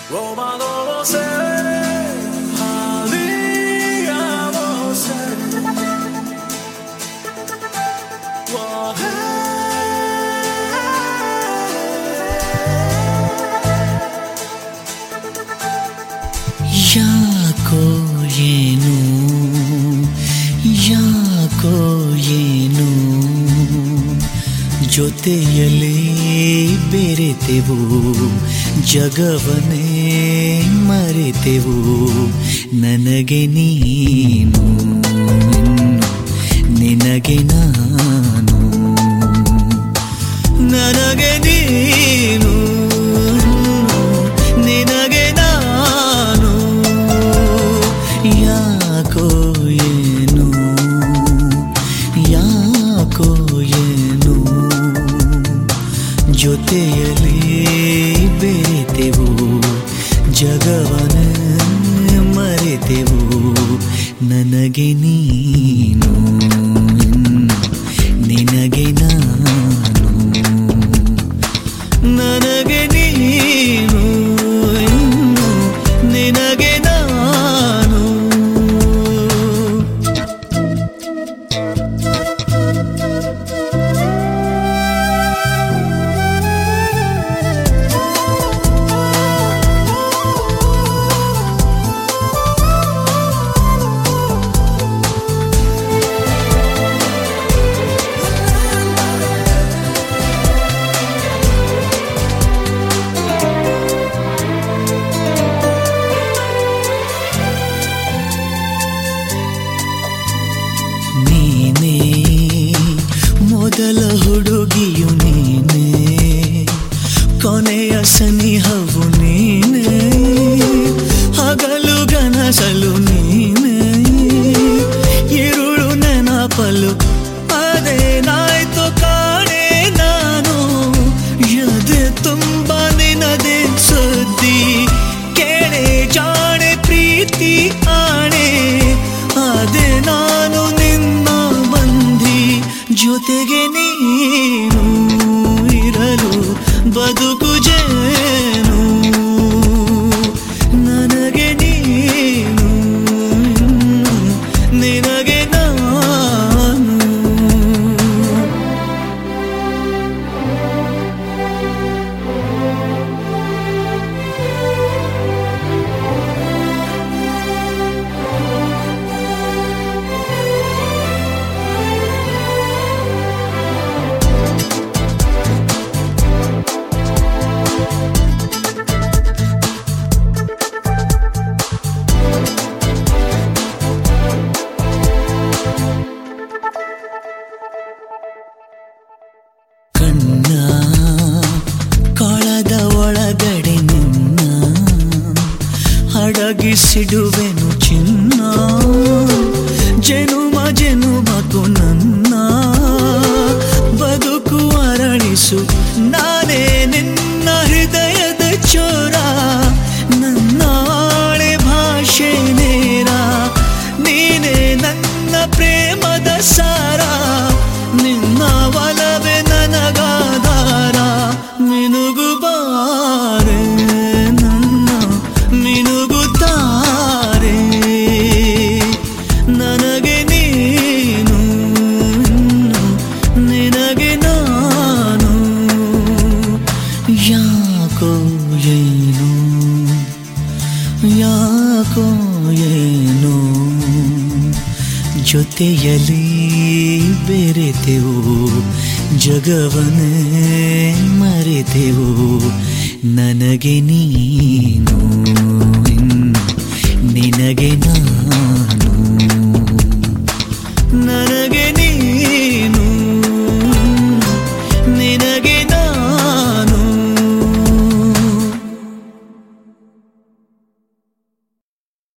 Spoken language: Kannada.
Roma como sé, habíamos ser. ಯಾಕೋ ಏನು ಯಾಕೋ ಏನು ಜೊತೆಯಲ್ಲೇ ಬೆರೆತೆವು ಜಗವನ್ನೇ ಮರೆತೆವು ನನಗೆ ನೀನು ನಿನಗೆ ನಾನು ನನಗೆ ನೀನು ನಿನಗೆ ನಾನು ಯಾಕೋ ಏನು ಯಾಕೋ ಏನು ಜೊತೆಯಲ್ಲಿ ಬೆರೆತೆವು ಜಗವನ್ನೇ ಮರೆತೆವು ನನಗೆ ನೀನು ನಿನಗೆ ನಾನು ನನಗೆ ನೀನು ನಿನಗೆ ನಾನು ನೀನೇ ಮೊದಲ ಹುಡುಗಿಯು ನೀನೇ ಕೊನೆಯ ಸನಿಹವು ನೀನೇ ಹಗಲು ಗನಸಲು ನೀನೇ ಇರುಳು ನೆನಪಲು ಅದೇನಾಯ್ತು ಕಾಣೆ ನಾನು ಎದೆ ತುಂಬ ನಿನದೆ ಸುದ್ದಿ ಕೇಳೆ ಜಾಣೆ ಪ್ರೀತಿ ಆಣೆ ಅದೇ ನಾನು ನಿನ್ನ ಬಂದಿ ಜೊತೆಗೆ ನೀನು ಇರಲು ಬದುಕು ಜೇನು ನನಗೆ ನೀನು ನಿನಗೆ ನಾನು ಕಣ್ಣ ಕೊಳದ ಒಳಗಡೆ ನಿನ್ನ ಅಡಗಿಸಿಡುವೆನು ಚಿನ್ನ ಜನುಮ ಜನುಮಕು ನನ್ನ ಬದುಕು ಅರಳಿಸು ನಾನೇ ನಿನ್ನ ಹೃದಯದ ಚೋರ ನನ್ನ ಆಳೆ ಭಾಷೆ ನೇರ ನೀನೇ ನನ್ನ ಪ್ರೇಮದ ಸಾರ ನಿನ್ನ ಒಲವೇ ನನಗಾಧಾರ ಮಿನುಗುಬಾರೆ ನನ್ನ ಮಿನುಗುತ್ತಾರೆ ನನಗೆ ನೀನು ನಿನಗೆ ನಾನು ಯಾಕೋ ಏನು ಯಾಕೋ ಏನು ಜೊತೆಯಲ್ಲಿ ಬೆರೆತೆವು ಜಗವನ್ನೇ ಮರೆತೆವು ನನಗೆ ನೀನು